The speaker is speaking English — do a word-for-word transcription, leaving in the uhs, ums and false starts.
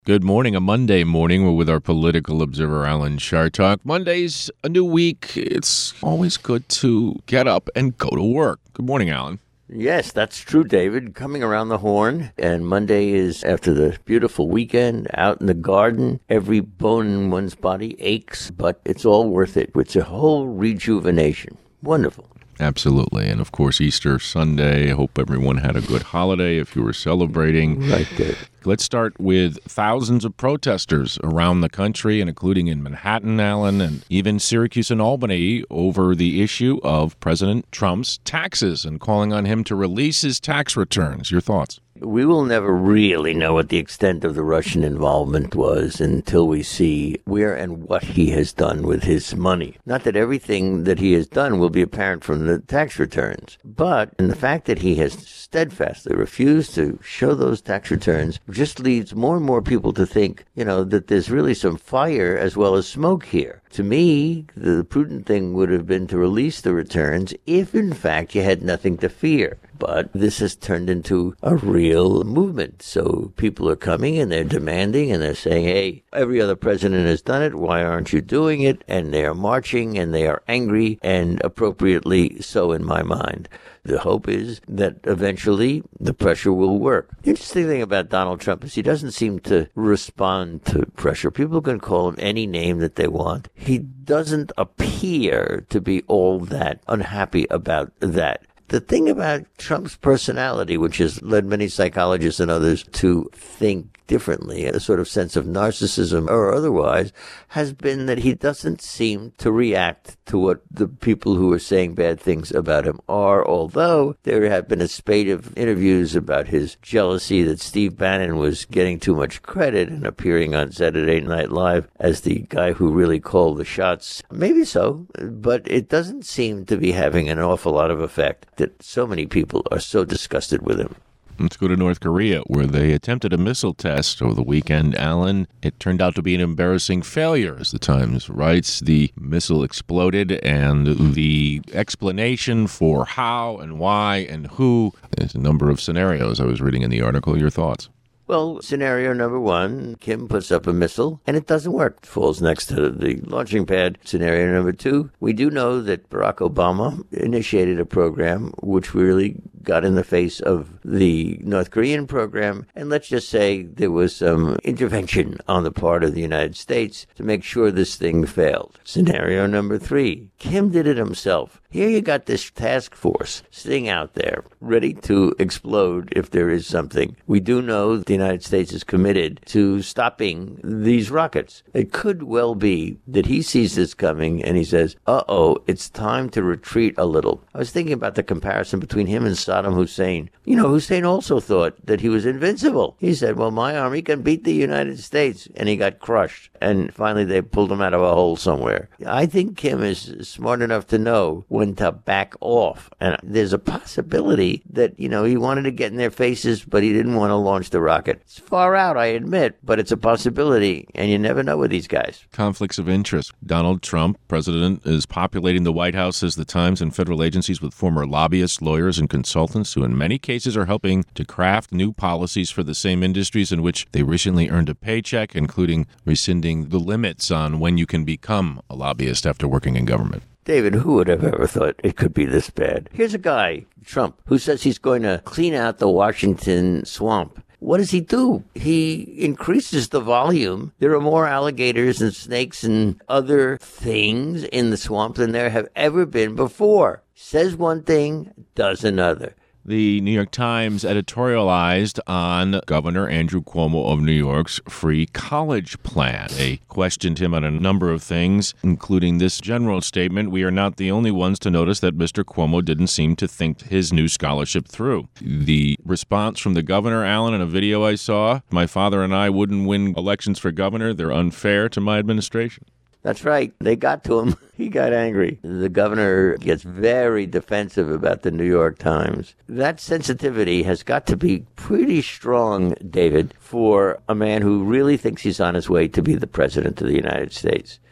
Good morning, a Monday morning. We're with our political observer, Alan Chartock. Monday's a new week. It's always good to get up and go to work. Good morning, Alan. Yes, that's true, David. Coming around the horn, and Monday is after the beautiful weekend, out in the garden. Every bone in one's body aches, but it's all worth it. It's a whole rejuvenation. Wonderful. Absolutely. And of course, Easter Sunday. I hope everyone had a good holiday if you were celebrating. Right there. Let's start with thousands of protesters around the country, and including in Manhattan, Alan, and even Syracuse and Albany, over the issue of President Trump's taxes and calling on him to release his tax returns. Your thoughts? We will never really know what the extent of the Russian involvement was until we see where and what he has done with his money. Not that everything that he has done will be apparent from the tax returns, but in the fact that he has steadfastly refused to show those tax returns just leads more and more people to think, you know, that there's really some fire as well as smoke here. To me, the prudent thing would have been to release the returns if, in fact, you had nothing to fear. But this has turned into a real movement. So people are coming and they're demanding and they're saying, hey, every other president has done it. Why aren't you doing it? And they are marching and they are angry, and appropriately so in my mind. The hope is that eventually the pressure will work. The interesting thing about Donald Trump is he doesn't seem to respond to pressure. People can call him any name that they want. He doesn't appear to be all that unhappy about that. The thing about Trump's personality, which has led many psychologists and others to think differently, a sort of sense of narcissism or otherwise, has been that he doesn't seem to react to what the people who are saying bad things about him are, although there have been a spate of interviews about his jealousy that Steve Bannon was getting too much credit and appearing on Saturday Night Live as the guy who really called the shots. Maybe so, but it doesn't seem to be having an awful lot of effect that so many people are so disgusted with him. Let's go to North Korea, where they attempted a missile test over the weekend. Alan, it turned out to be an embarrassing failure, as the Times writes. The missile exploded, and the explanation for how and why and who, there's a number of scenarios I was reading in the article. Your thoughts? Well, scenario number one, Kim puts up a missile, and it doesn't work. It falls next to the launching pad. Scenario number two, we do know that Barack Obama initiated a program which really got in the face of the North Korean program, and let's just say there was some intervention on the part of the United States to make sure this thing failed. Scenario number three, Kim did it himself. Here you got this task force sitting out there, ready to explode if there is something. We do know that the United States is committed to stopping these rockets. It could well be that he sees this coming and he says, uh-oh, it's time to retreat a little. I was thinking about the comparison between him and Saddam Hussein. You know, Hussein also thought that he was invincible. He said, well, my army can beat the United States, and he got crushed. And finally, they pulled him out of a hole somewhere. I think Kim is smart enough to know when to back off. And there's a possibility that, you know, he wanted to get in their faces, but he didn't want to launch the rocket. It's far out, I admit, but it's a possibility, and you never know with these guys. Conflicts of interest. Donald Trump, president, is populating the White House, as the Times, and federal agencies with former lobbyists, lawyers, and consultants who in many cases are helping to craft new policies for the same industries in which they recently earned a paycheck, including rescinding the limits on when you can become a lobbyist after working in government. David, who would have ever thought it could be this bad? Here's a guy, Trump, who says he's going to clean out the Washington swamp. What does he do? He increases the volume. There are more alligators and snakes and other things in the swamp than there have ever been before. Says one thing, does another. The New York Times editorialized on Governor Andrew Cuomo of New York's free college plan. They questioned him on a number of things, including this general statement: we are not the only ones to notice that Mister Cuomo didn't seem to think his new scholarship through. The response from the governor, Alan, in a video I saw: my father and I wouldn't win elections for governor. They're unfair to my administration. That's right. They got to him. He got angry. The governor gets very defensive about the New York Times. That sensitivity has got to be pretty strong, David, for a man who really thinks he's on his way to be the president of the United States.